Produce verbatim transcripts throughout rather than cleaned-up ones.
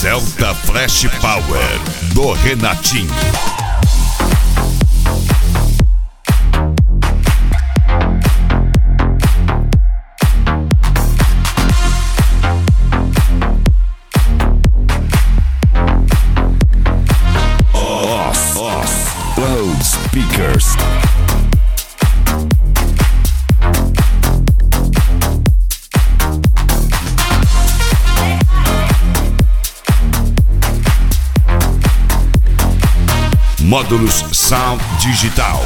Celta Flash Power do Renatinho. Off, off, loudspeakers. Módulos Sound Digital.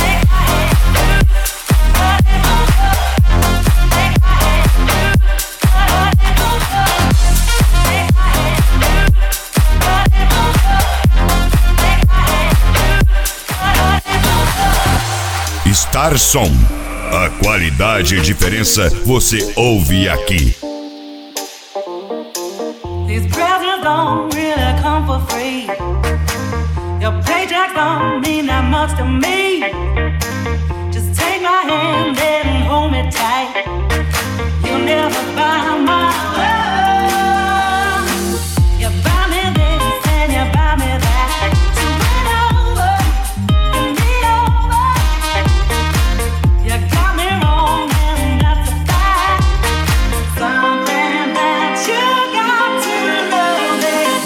Star Som. A qualidade e diferença você ouve aqui. These presents don't really come for free. Your paycheck don't mean that much to me. Just take my hand and hold me tight. You'll never buy my love. You buy me this and you buy me that. So bring over, bring me over. You got me wrong and that's a fact. Something that you got to know it.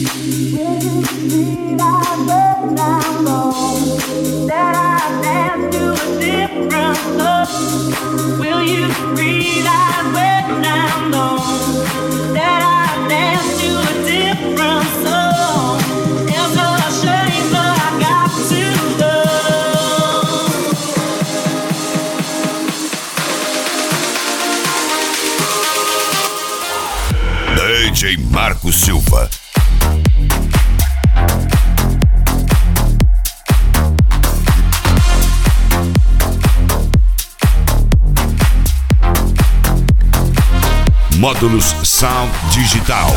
That I dance to a different love. Will you realize when I'm gone that I dance to a different song? It's a shame, but I got to know. D J Marco Silva. Módulos Sound Digital.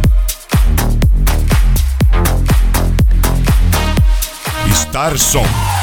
Star Som.